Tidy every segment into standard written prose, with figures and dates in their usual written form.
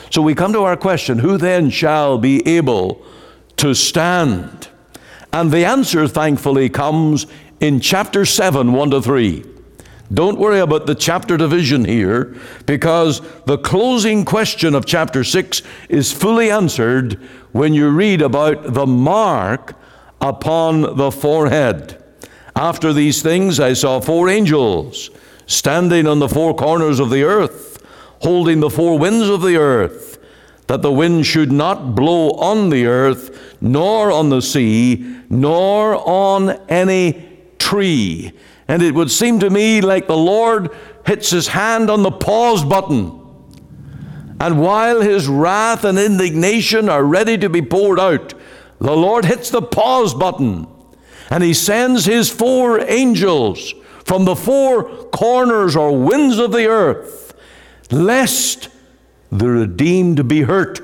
So we come to our question, who then shall be able to stand? And the answer, thankfully, comes in chapter 7, 1-3. Don't worry about the chapter division here, because the closing question of chapter 6 is fully answered when you read about the mark upon the forehead. After these things I saw 4 angels standing on the 4 corners of the earth, holding the 4 winds of the earth, that the wind should not blow on the earth, nor on the sea, nor on any tree. And it would seem to me like the Lord hits his hand on the pause button. And while his wrath and indignation are ready to be poured out, the Lord hits the pause button. And he sends his 4 angels from the 4 corners or winds of the earth, lest the redeemed be hurt.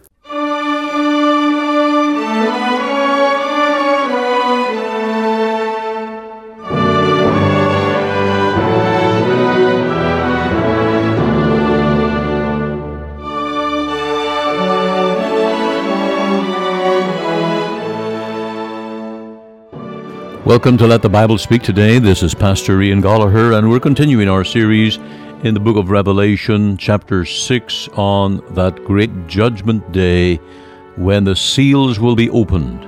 Welcome to Let the Bible Speak today. This is Pastor Ian Gallagher, and we're continuing our series in the book of Revelation, chapter 6, on that great judgment day when the seals will be opened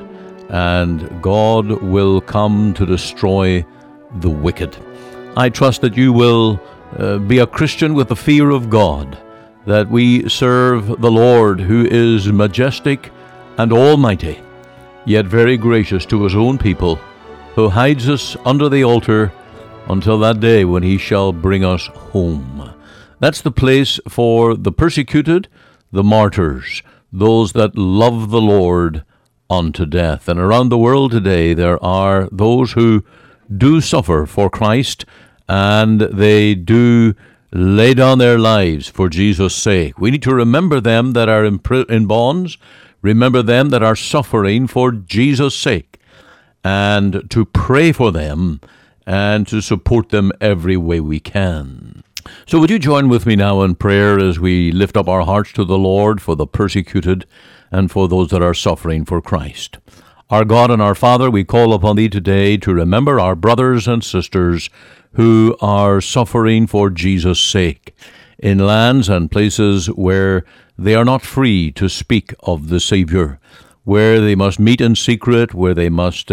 and God will come to destroy the wicked. I trust that you will be a Christian with the fear of God, that we serve the Lord who is majestic and almighty, yet very gracious to his own people, who hides us under the altar until that day when he shall bring us home. That's the place for the persecuted, the martyrs, those that love the Lord unto death. And around the world today there are those who do suffer for Christ, and they do lay down their lives for Jesus' sake. We need to remember them that are in bonds, remember them that are suffering for Jesus' sake, and to pray for them and to support them every way we can. So would you join with me now in prayer as we lift up our hearts to the Lord for the persecuted and for those that are suffering for Christ. Our God and our Father, we call upon Thee today to remember our brothers and sisters who are suffering for Jesus' sake in lands and places where they are not free to speak of the Savior, where they must meet in secret, where they must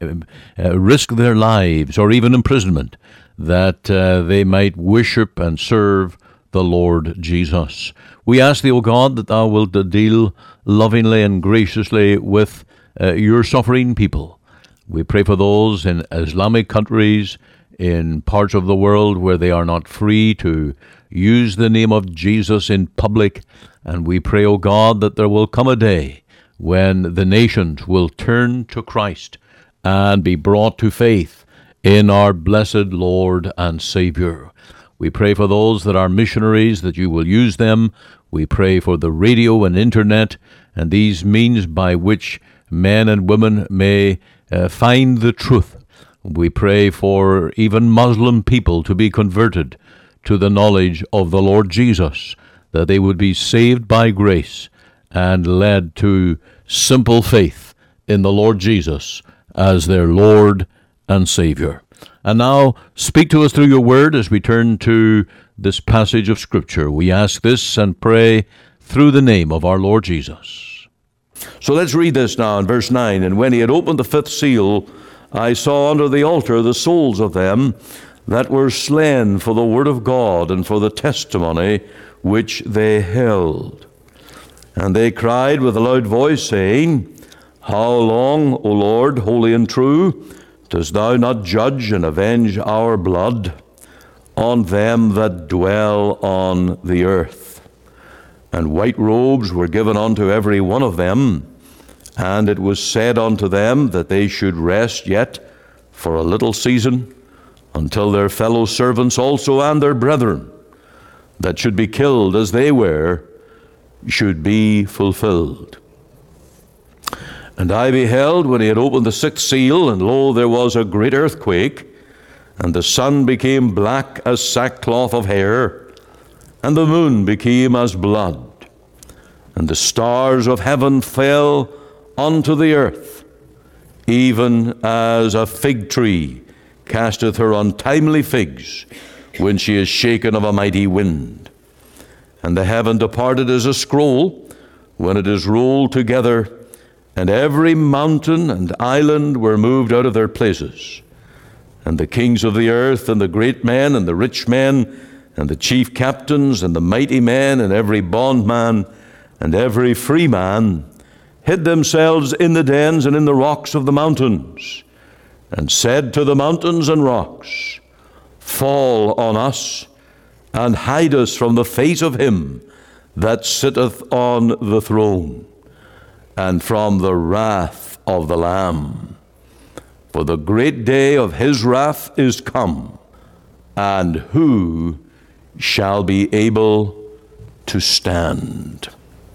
risk their lives or even imprisonment, that they might worship and serve the Lord Jesus. We ask Thee, O God, that Thou wilt deal lovingly and graciously with your suffering people. We pray for those in Islamic countries, in parts of the world where they are not free to use the name of Jesus in public, and we pray, O God, that there will come a day when the nations will turn to Christ and be brought to faith in our blessed Lord and Savior. We pray for those that are missionaries, that you will use them. We pray for the radio and internet and these means by which men and women may find the truth. We pray for even Muslim people to be converted to the knowledge of the Lord Jesus, that they would be saved by grace and led to simple faith in the Lord Jesus as their Lord and Savior. And now, speak to us through your word as we turn to this passage of Scripture. We ask this and pray through the name of our Lord Jesus. So let's read this now in verse 9. And when he had opened the 5th seal, I saw under the altar the souls of them that were slain for the word of God and for the testimony which they held. And they cried with a loud voice, saying, How long, O Lord, holy and true, dost thou not judge and avenge our blood on them that dwell on the earth? And white robes were given unto every one of them, and it was said unto them that they should rest yet for a little season, until their fellow servants also and their brethren, that should be killed as they were, should be fulfilled. And I beheld when he had opened the 6th seal, and lo, there was a great earthquake, and the sun became black as sackcloth of hair, and the moon became as blood, and the stars of heaven fell unto the earth, even as a fig tree casteth her untimely figs when she is shaken of a mighty wind. And the heaven departed as a scroll when it is rolled together, and every mountain and island were moved out of their places. And the kings of the earth, and the great men, and the rich men, and the chief captains, and the mighty men, and every bondman, and every free man, hid themselves in the dens and in the rocks of the mountains, and said to the mountains and rocks, Fall on us, and hide us from the face of him that sitteth on the throne, and from the wrath of the Lamb. For the great day of his wrath is come, and who shall be able to stand?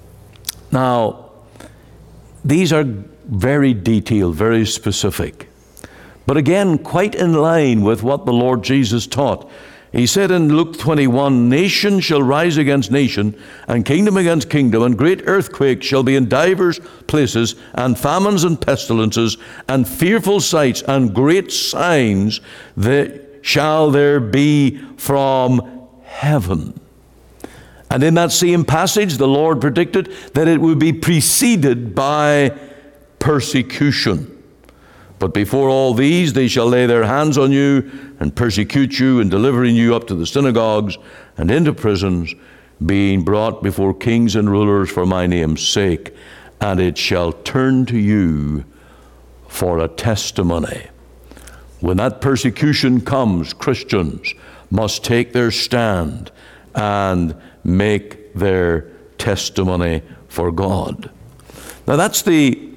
Now, these are very detailed, very specific, but again, quite in line with what the Lord Jesus taught. He said in Luke 21, Nation shall rise against nation, and kingdom against kingdom, and great earthquakes shall be in divers places, and famines and pestilences, and fearful sights, and great signs that shall there be from heaven. And in that same passage, the Lord predicted that it would be preceded by persecution. But before all these, they shall lay their hands on you and persecute you, and delivering you up to the synagogues and into prisons, being brought before kings and rulers for my name's sake. And it shall turn to you for a testimony. When that persecution comes, Christians must take their stand and make their testimony for God. Now that's the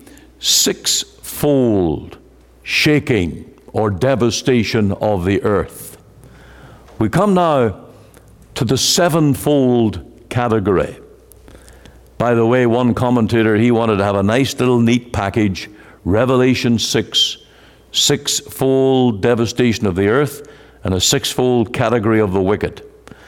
sixfold shaking or devastation of the earth. We come now to the sevenfold category. By the way, one commentator, he wanted to have a nice little neat package, Revelation 6, sixfold devastation of the earth and a sixfold category of the wicked.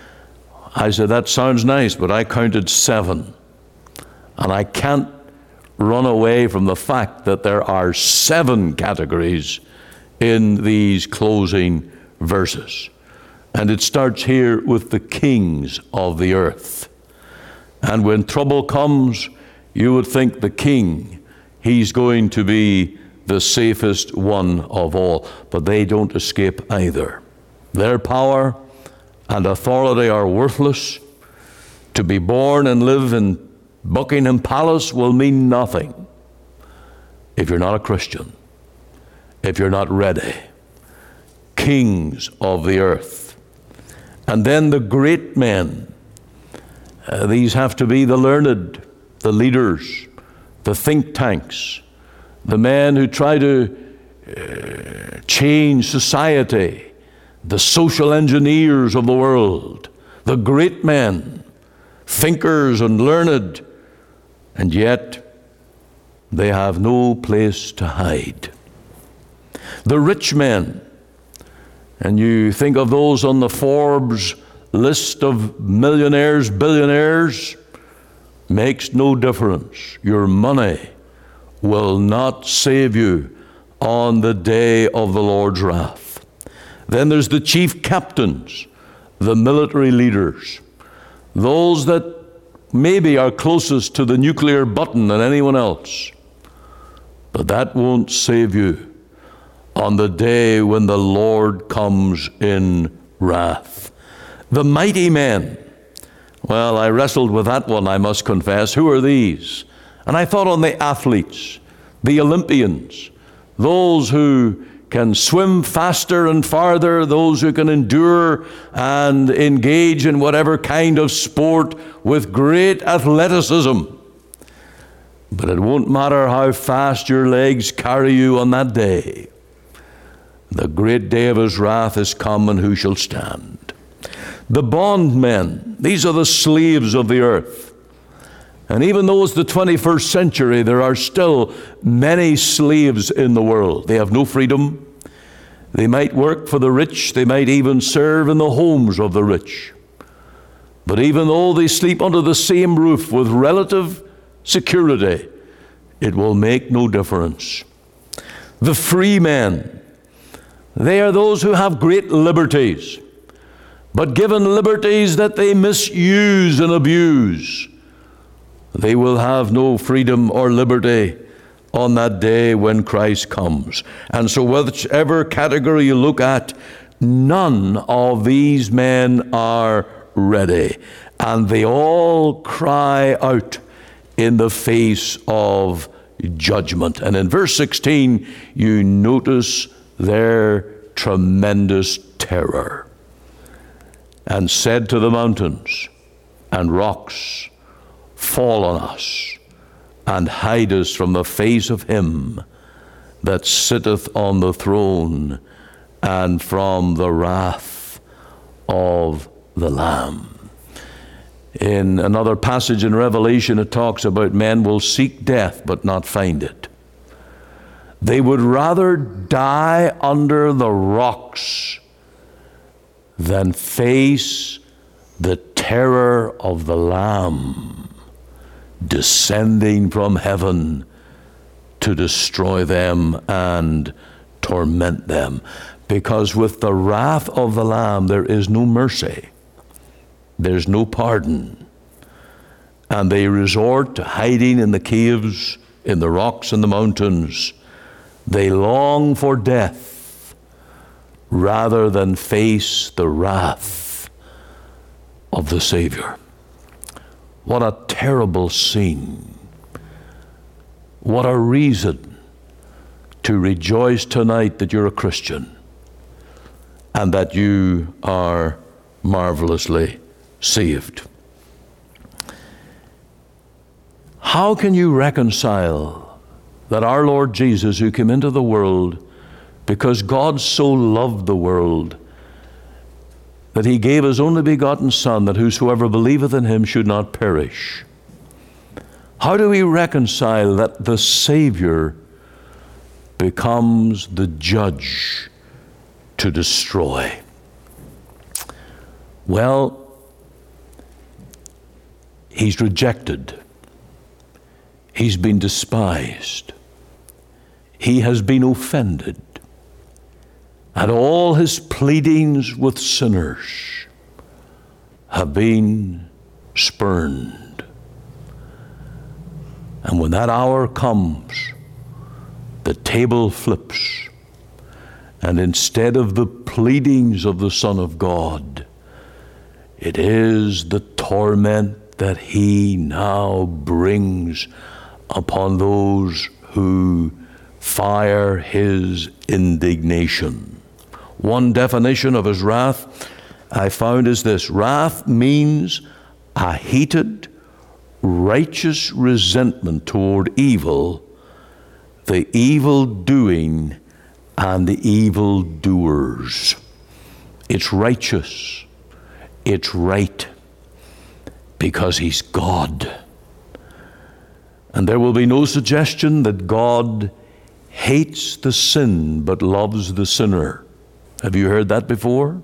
I said, that sounds nice, but I counted 7. And I can't run away from the fact that there are 7 categories in these closing verses. And it starts here with the kings of the earth. And when trouble comes, you would think the king, he's going to be the safest one of all. But they don't escape either. Their power and authority are worthless. To be born and live in Buckingham Palace will mean nothing if you're not a Christian, if you're not ready. Kings of the earth. And then the great men. These have to be the learned, the leaders, the think tanks, the men who try to change society, the social engineers of the world, the great men, thinkers and learned, and yet they have no place to hide. The rich men, and you think of those on the Forbes list of millionaires, billionaires, makes no difference. Your money will not save you on the day of the Lord's wrath. Then there's the chief captains, the military leaders, those that maybe are closest to the nuclear button than anyone else. But that won't save you on the day when the Lord comes in wrath. The mighty men. Well, I wrestled with that one, I must confess. Who are these? And I thought on the athletes, the Olympians, those who can swim faster and farther, those who can endure and engage in whatever kind of sport with great athleticism. But it won't matter how fast your legs carry you on that day. The great day of his wrath is come, and who shall stand? The bondmen, these are the slaves of the earth. And even though it's the 21st century, there are still many slaves in the world. They have no freedom. They might work for the rich. They might even serve in the homes of the rich. But even though they sleep under the same roof with relative security, it will make no difference. The free men, they are those who have great liberties, but given liberties that they misuse and abuse, they will have no freedom or liberty on that day when Christ comes. And so whichever category you look at, none of these men are ready. And they all cry out in the face of judgment. And in verse 16, you notice their tremendous terror. And said to the mountains and rocks, fall on us, and hide us from the face of him that sitteth on the throne, and from the wrath of the Lamb. In another passage in Revelation, it talks about men will seek death but not find it. They would rather die under the rocks than face the terror of the Lamb descending from heaven to destroy them and torment them. Because with the wrath of the Lamb there is no mercy, there's no pardon, and they resort to hiding in the caves, in the rocks and the mountains. They long for death rather than face the wrath of the Savior. What a terrible scene. What a reason to rejoice tonight that you're a Christian and that you are marvelously saved. How can you reconcile that our Lord Jesus, who came into the world because God so loved the world, that he gave his only begotten Son, that whosoever believeth in him should not perish? How do we reconcile that the Savior becomes the judge to destroy? Well, he's rejected. He's been despised. He has been offended. And all his pleadings with sinners have been spurned. And when that hour comes, the table flips. And instead of the pleadings of the Son of God, it is the torment that he now brings upon those who fire his indignation. One definition of his wrath I found is this: wrath means a heated, righteous resentment toward evil, the evil doing, and the evil doers. It's righteous. It's right, because he's God. And there will be no suggestion that God hates the sin but loves the sinner. Have you heard that before?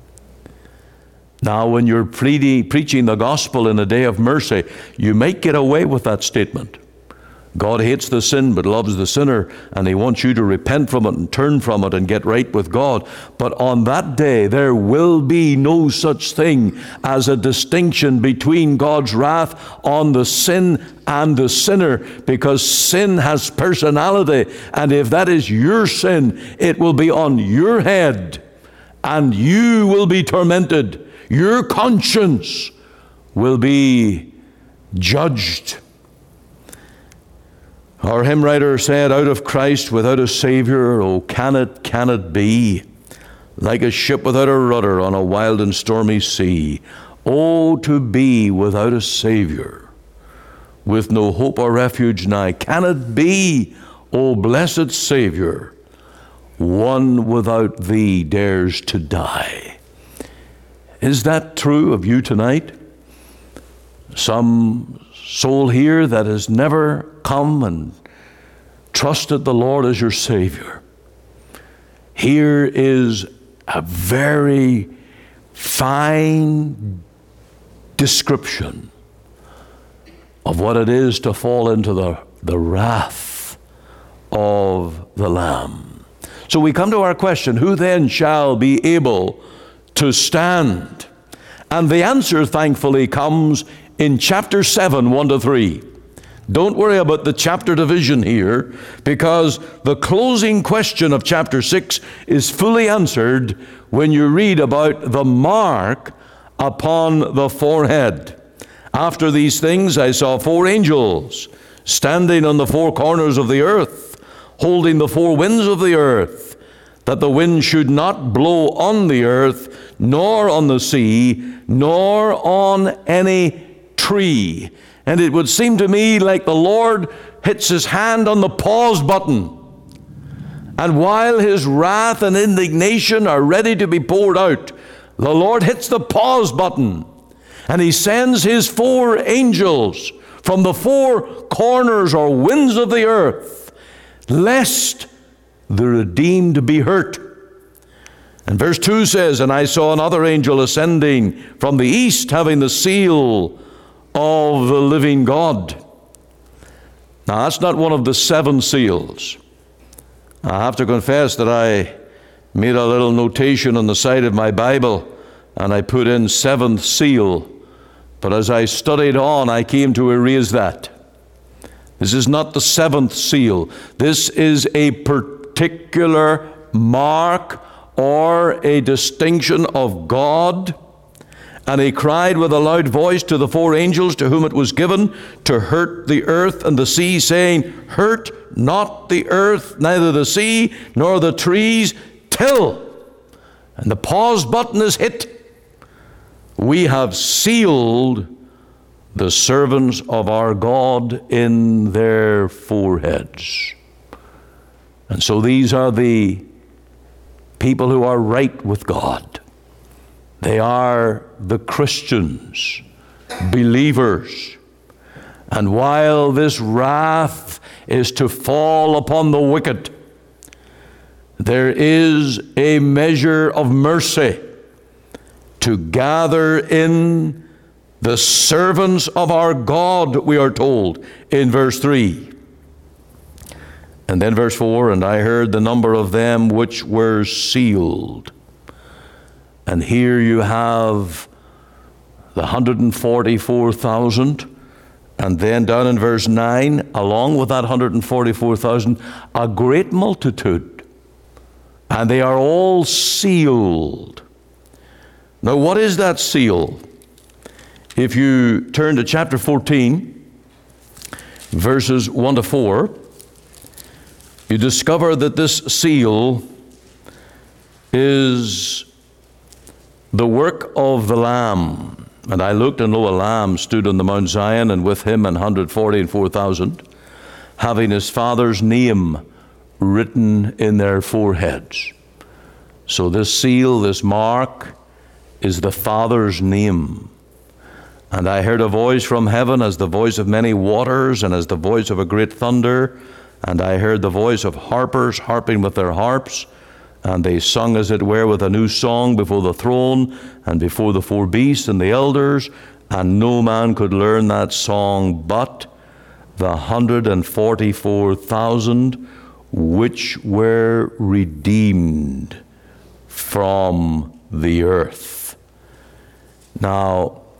Now, when you're preaching the gospel in a day of mercy, you might get away with that statement. God hates the sin but loves the sinner, and he wants you to repent from it and turn from it and get right with God. But on that day, there will be no such thing as a distinction between God's wrath on the sin and the sinner, because sin has personality, and if that is your sin, it will be on your head, and you will be tormented. Your conscience will be judged. Our hymn writer said, out of Christ without a Savior, oh, can it be? Like a ship without a rudder on a wild and stormy sea. Oh, to be without a Savior, with no hope or refuge nigh. Can it be, oh, blessed Savior, one without thee dares to die? Is that true of you tonight? Some soul here that has never come and trusted the Lord as your Savior. Here is a very fine description of what it is to fall into the wrath of the Lamb. So we come to our question, who then shall be able to stand? And the answer, thankfully, comes in chapter 7, 1-3. Don't worry about the chapter division here, because the closing question of chapter 6 is fully answered when you read about the mark upon the forehead. After these things I saw 4 angels standing on the 4 corners of the earth, holding the 4 winds of the earth, that the wind should not blow on the earth, nor on the sea, nor on any tree. And it would seem to me like the Lord hits his hand on the pause button. And while his wrath and indignation are ready to be poured out, the Lord hits the pause button. And he sends his 4 angels from the 4 corners or winds of the earth, lest the redeemed be hurt. And verse 2 says, and I saw another angel ascending from the east, having the seal of the living God. Now, that's not one of the 7 seals. I have to confess that I made a little notation on the side of my Bible, and I put in 7th seal. But as I studied on, I came to erase that. This is not the 7th seal. This is a particular mark or a distinction of God. And he cried with a loud voice to the 4 angels to whom it was given to hurt the earth and the sea, saying, hurt not the earth, neither the sea, nor the trees, till, and the pause button is hit, we have sealed the servants of our God in their foreheads. And so these are the people who are right with God. They are the Christians, believers. And while this wrath is to fall upon the wicked, there is a measure of mercy to gather in the servants of our God, we are told in verse 3. And then verse 4, and I heard the number of them which were sealed. And here you have the 144,000. And then down in verse 9, along with that 144,000, a great multitude. And they are all sealed. Now, what is that seal? If you turn to chapter 14, verses 1-4, you discover that this seal is the work of the Lamb. And I looked, and lo, a lamb stood on the Mount Zion, and with him 144,000, having his Father's name written in their foreheads. So this seal, this mark, is the Father's name. And I heard a voice from heaven as the voice of many waters, and as the voice of a great thunder. And I heard the voice of harpers harping with their harps. And they sung, as it were, with a new song before the throne and before the 4 beasts and the elders. And no man could learn that song but the 144,000 which were redeemed from the earth. Now,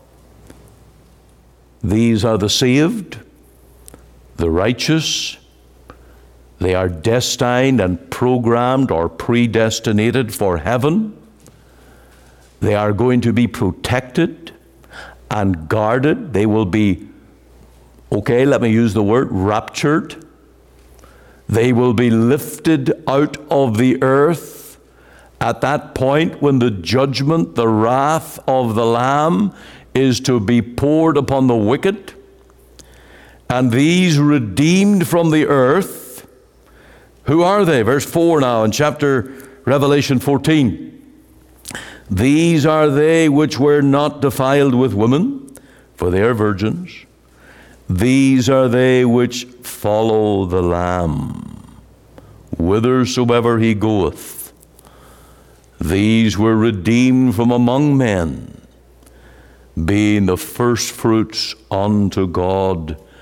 these are the saved, the righteous. They are destined and programmed or predestinated for heaven. They are going to be protected and guarded. They will be, okay, let me use the word, raptured. They will be lifted out of the earth at that point when the judgment, the wrath of the Lamb is to be poured upon the wicked. And these redeemed from the earth, who are they? Verse 4 now in chapter Revelation 14. These are they which were not defiled with women, for they are virgins. These are they which follow the Lamb, whithersoever he goeth. These were redeemed from among men, being the firstfruits unto God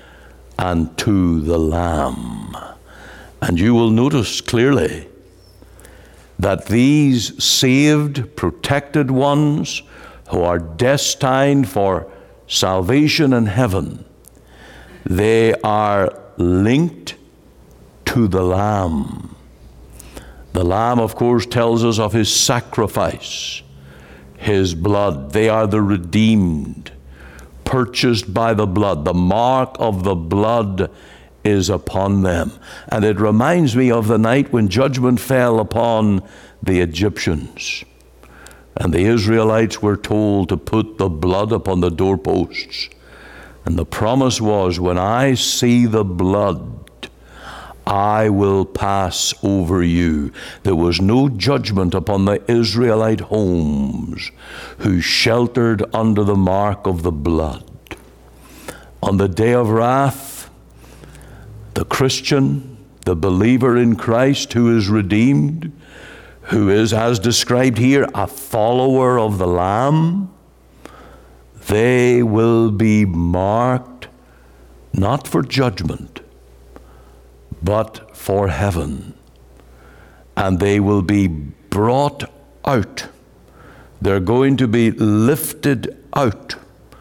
and to the Lamb. And you will notice clearly that these saved, protected ones who are destined for salvation in heaven, they are linked to the Lamb. The Lamb, of course, tells us of his sacrifice, his blood. They are the redeemed, purchased by the blood. The mark of the blood is upon them. And it reminds me of the night when judgment fell upon the Egyptians. And the Israelites were told to put the blood upon the doorposts. And the promise was, when I see the blood, I will pass over you. There was no judgment upon the Israelite homes who sheltered under the mark of the blood. On the day of wrath, the Christian, the believer in Christ who is redeemed, who is, as described here, a follower of the Lamb, they will be marked not for judgment, but for heaven. And they will be brought out. They're going to be lifted out,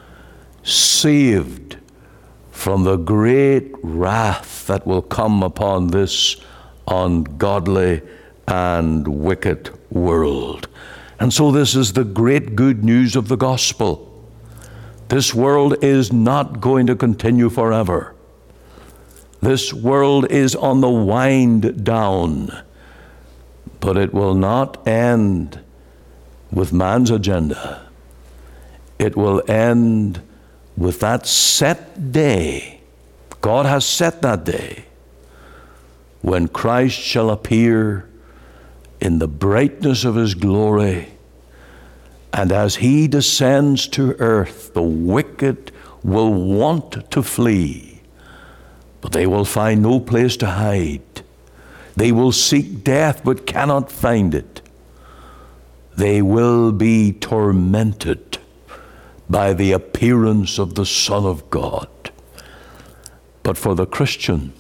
saved from the great wrath that will come upon this ungodly and wicked world. And so this is the great good news of the gospel. This world is not going to continue forever. This world is on the wind down, but it will not end with man's agenda. It will end with that set day. God has set that day when Christ shall appear in the brightness of his glory. And as he descends to earth, the wicked will want to flee, but they will find no place to hide. They will seek death but cannot find it. They will be tormented by the appearance of the Son of God. But for the Christian,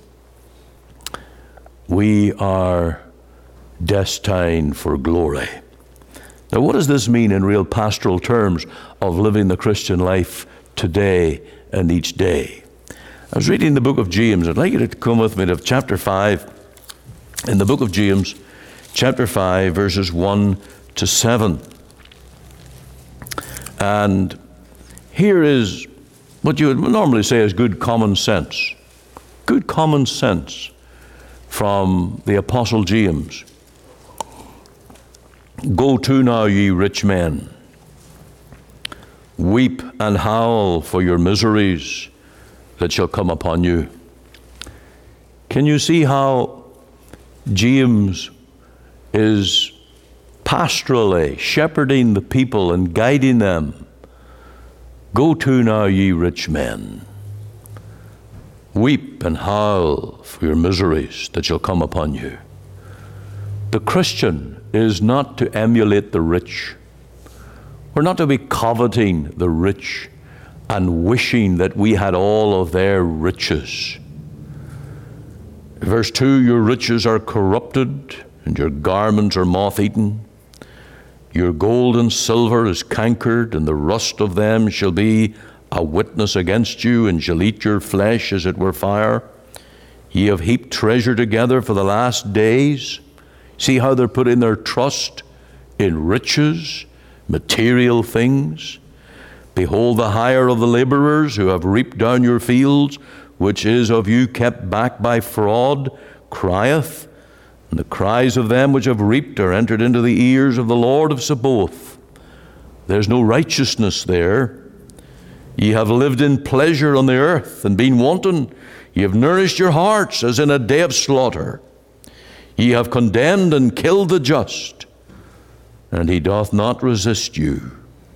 we are destined for glory. Now, what does this mean in real pastoral terms of living the Christian life today and each day? I was reading the book of James. I'd like you to come with me to chapter 5. In the book of James, chapter 5, verses 1 to 7. And here is what you would normally say is good common sense. Good common sense from the Apostle James. Go to now, ye rich men. Weep and howl for your miseries that shall come upon you. Can you see how James is pastorally shepherding the people and guiding them? Go to now, ye rich men. Weep and howl for your miseries that shall come upon you. The Christian is not to emulate the rich. We're not to be coveting the rich and wishing that we had all of their riches. Verse 2, your riches are corrupted, and your garments are moth-eaten. Your gold and silver is cankered, and the rust of them shall be a witness against you, and shall eat your flesh as it were fire. Ye have heaped treasure together for the last days. See how they're putting their trust in riches, material things. Behold, the hire of the laborers who have reaped down your fields, which is of you kept back by fraud, crieth. And the cries of them which have reaped are entered into the ears of the Lord of Sabaoth. There's no righteousness there. Ye have lived in pleasure on the earth, and been wanton. Ye have nourished your hearts as in a day of slaughter. Ye have condemned and killed the just, and he doth not resist you.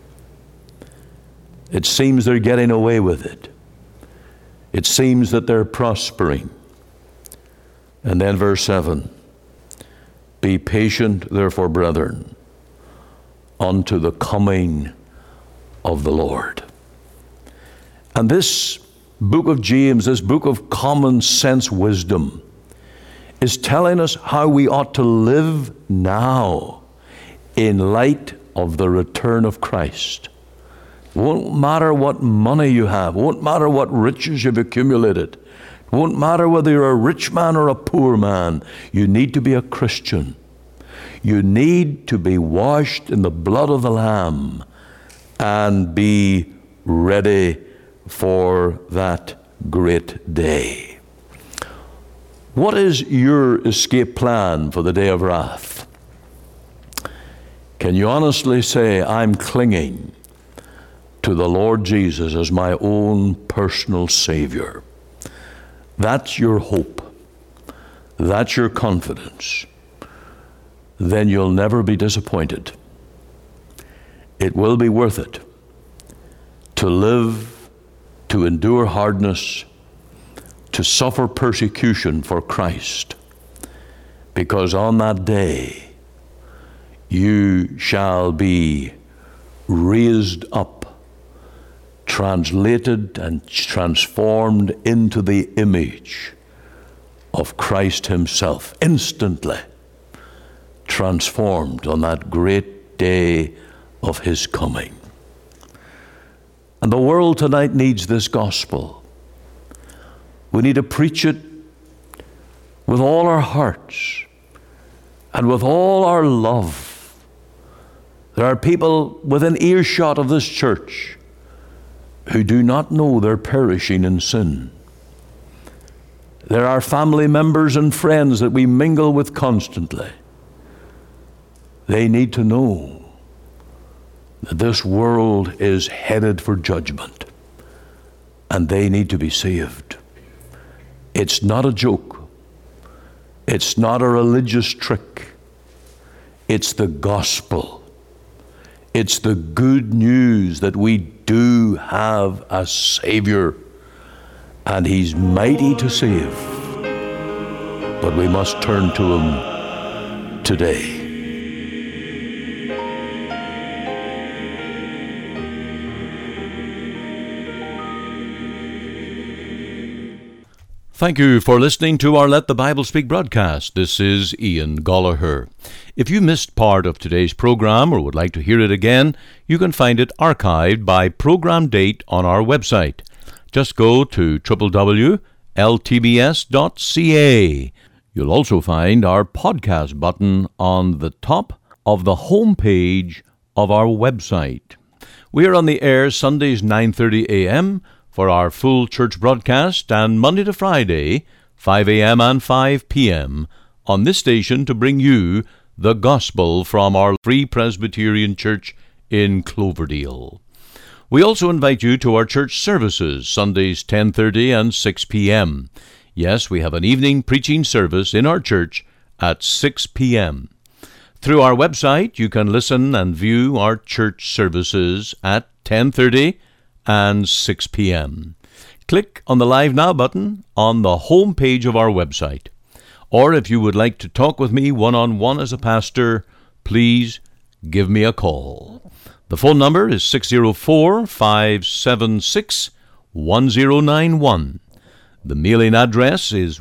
It seems they're getting away with it. It seems that they're prospering. And then verse 7, be patient, therefore, brethren, unto the coming of the Lord. And this book of James, this book of common sense wisdom, is telling us how we ought to live now in light of the return of Christ. It won't matter what money you have. It won't matter what riches you've accumulated. It won't matter whether you're a rich man or a poor man. You need to be a Christian. You need to be washed in the blood of the Lamb and be ready for that great day. What is your escape plan for the day of wrath? Can you honestly say, I'm clinging to the Lord Jesus as my own personal Savior? That's your hope. That's your confidence. Then you'll never be disappointed. It will be worth it to live, to endure hardness, to suffer persecution for Christ, because on that day you shall be raised up, translated and transformed into the image of Christ himself, instantly transformed on that great day of his coming. And the world tonight needs this gospel. We need to preach it with all our hearts and with all our love. There are people within earshot of this church who do not know they're perishing in sin. There are family members and friends that we mingle with constantly. They need to know that this world is headed for judgment, and they need to be saved. It's not a joke. It's not a religious trick. It's the gospel. It's the good news that we do have a Savior, and he's mighty to save. But we must turn to him today. Thank you for listening to our Let the Bible Speak broadcast. This is Ian Gollaher. If you missed part of today's program or would like to hear it again, you can find it archived by program date on our website. Just go to www.ltbs.ca. You'll also find our podcast button on the top of the home page of our website. We are on the air Sundays 9:30 a.m., for our full church broadcast, and Monday to Friday, 5 a.m. and 5 p.m. on this station to bring you the gospel from our Free Presbyterian Church in Cloverdale. We also invite you to our church services, Sundays 10:30 and 6 p.m. Yes, we have an evening preaching service in our church at 6 p.m. Through our website, you can listen and view our church services at 10:30 and 6 p.m. Click on the Live Now button on the home page of our website. Or if you would like to talk with me one-on-one as a pastor, please give me a call. The phone number is 604-576-1091. The mailing address is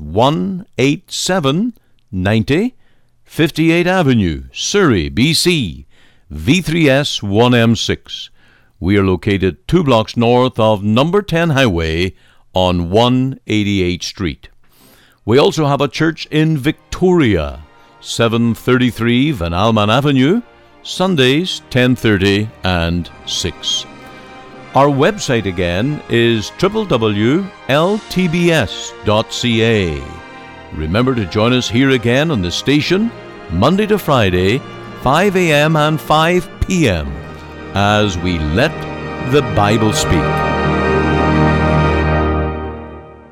18790 58th Avenue, Surrey, BC, V3S 1M6. We are located 2 blocks north of number 10 Highway on 188th Street. We also have a church in Victoria, 733 Van Alman Avenue, Sundays 10:30 and 6. Our website again is www.ltbs.ca. Remember to join us here again on the station, Monday to Friday, 5 a.m. and 5 p.m., as we let the Bible speak.